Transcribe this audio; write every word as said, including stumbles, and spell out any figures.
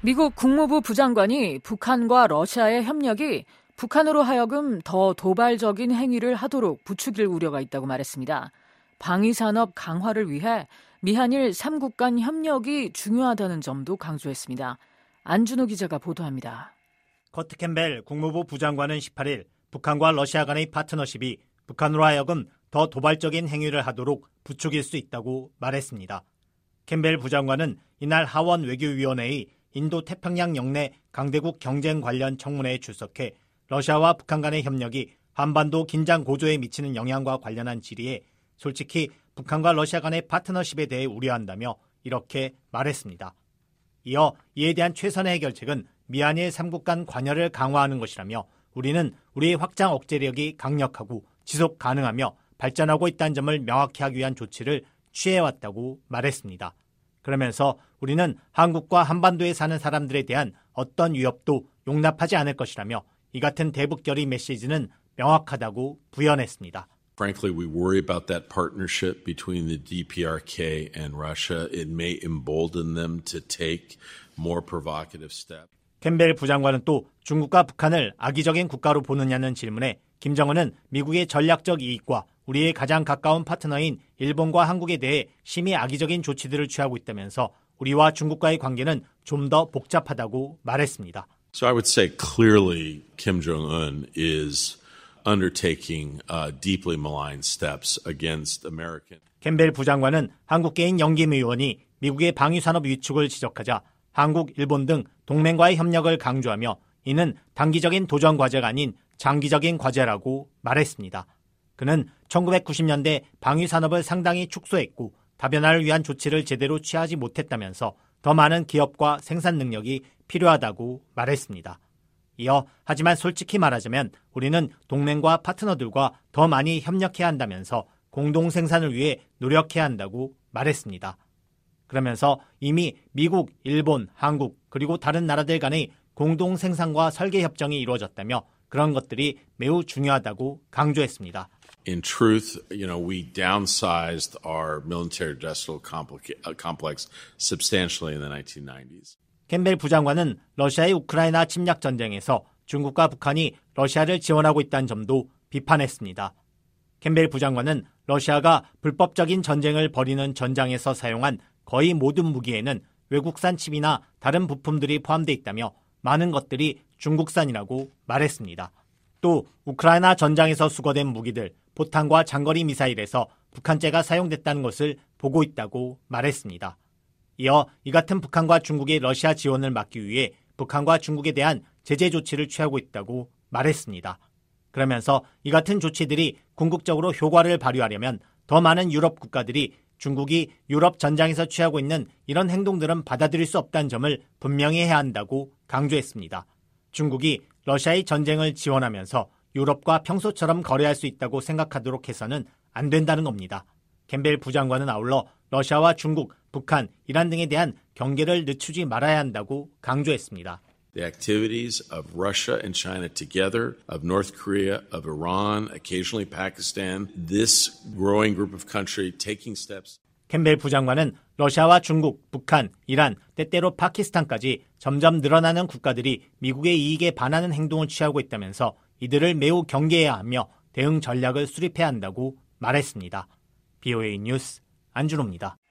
미국 국무부 부장관이 북한과 러시아의 협력이 북한으로 하여금 더 도발적인 행위를 하도록 부추길 우려가 있다고 말했습니다. 방위산업 강화를 위해 미한일 삼국 간 협력이 중요하다는 점도 강조했습니다. 안준호 기자가 보도합니다. 커트 캠벨 국무부 부장관은 십팔 일 북한과 러시아 간의 파트너십이 북한으로 하여금 더 도발적인 행위를 하도록 부추길 수 있다고 말했습니다. 캠벨 부장관은 이날 하원 외교위원회의 인도 태평양 영내 강대국 경쟁 관련 청문회에 출석해 러시아와 북한 간의 협력이 한반도 긴장 고조에 미치는 영향과 관련한 질의에 솔직히 북한과 러시아 간의 파트너십에 대해 우려한다며 이렇게 말했습니다. 이어 이에 대한 최선의 해결책은 미한일 삼국 간 관여를 강화하는 것이라며 우리는 우리의 확장 억제력이 강력하고 지속 가능하며 발전하고 있다는 점을 명확히 하기 위한 조치를 취해왔다고 말했습니다. 그러면서 우리는 한국과 한반도에 사는 사람들에 대한 어떤 위협도 용납하지 않을 것이라며 이 같은 대북결의 메시지는 명확하다고 부연했습니다. Frankly, we worry about that partnership between the D P R K and Russia. It may embolden them to take more provocative steps. 캠벨 부장관은 또 중국과 북한을 악의적인 국가로 보느냐는 질문에 김정은은 미국의 전략적 이익과 우리의 가장 가까운 파트너인 일본과 한국에 대해 심히 악의적인 조치들을 취하고 있다면서 우리와 중국과의 관계는 좀 더 복잡하다고 말했습니다. So I would say clearly Kim Jong-un is undertaking uh, deeply malign steps against American. 캠벨 부장관은 한국계인 영김 의원이 미국의 방위산업 위축을 지적하자 한국, 일본 등 동맹과의 협력을 강조하며 이는 단기적인 도전 과제가 아닌 장기적인 과제라고 말했습니다. 그는 천구백구십 년대 방위산업을 상당히 축소했고 다변화를 위한 조치를 제대로 취하지 못했다면서 더 많은 기업과 생산 능력이 필요하다고 말했습니다. 이어 하지만 솔직히 말하자면 우리는 동맹과 파트너들과 더 많이 협력해야 한다면서 공동 생산을 위해 노력해야 한다고 말했습니다. 그러면서 이미 미국, 일본, 한국 그리고 다른 나라들 간의 공동 생산과 설계 협정이 이루어졌다며 그런 것들이 매우 중요하다고 강조했습니다. In truth, you know, we downsized our military industrial complex substantially in the nineteen nineties. 캠벨 부장관은 러시아의 우크라이나 침략 전쟁에서 중국과 북한이 러시아를 지원하고 있다는 점도 비판했습니다. 캠벨 부장관은 러시아가 불법적인 전쟁을 벌이는 전장에서 사용한 거의 모든 무기에는 외국산 칩이나 다른 부품들이 포함되어 있다며 많은 것들이 중국산이라고 말했습니다. 또 우크라이나 전장에서 수거된 무기들, 포탄과 장거리 미사일에서 북한제가 사용됐다는 것을 보고 있다고 말했습니다. 이어 이 같은 북한과 중국의 러시아 지원을 막기 위해 북한과 중국에 대한 제재 조치를 취하고 있다고 말했습니다. 그러면서 이 같은 조치들이 궁극적으로 효과를 발휘하려면 더 많은 유럽 국가들이 중국이 유럽 전장에서 취하고 있는 이런 행동들은 받아들일 수 없다는 점을 분명히 해야 한다고 강조했습니다. 중국이 러시아의 전쟁을 지원하면서 유럽과 평소처럼 거래할 수 있다고 생각하도록 해서는 안 된다는 겁니다. 캠벨 부장관은 아울러 러시아와 중국, 북한, 이란 등에 대한 경계를 늦추지 말아야 한다고 강조했습니다. The activities of Russia and China together, of North Korea, of Iran, occasionally Pakistan, this growing group of countries taking steps. 캠벨 부장관은 러시아와 중국, 북한, 이란, 때때로 파키스탄까지 점점 늘어나는 국가들이 미국의 이익에 반하는 행동을 취하고 있다면서 이들을 매우 경계해야 하며 대응 전략을 수립해야 한다고 말했습니다. 비오에이 뉴스 안준호입니다.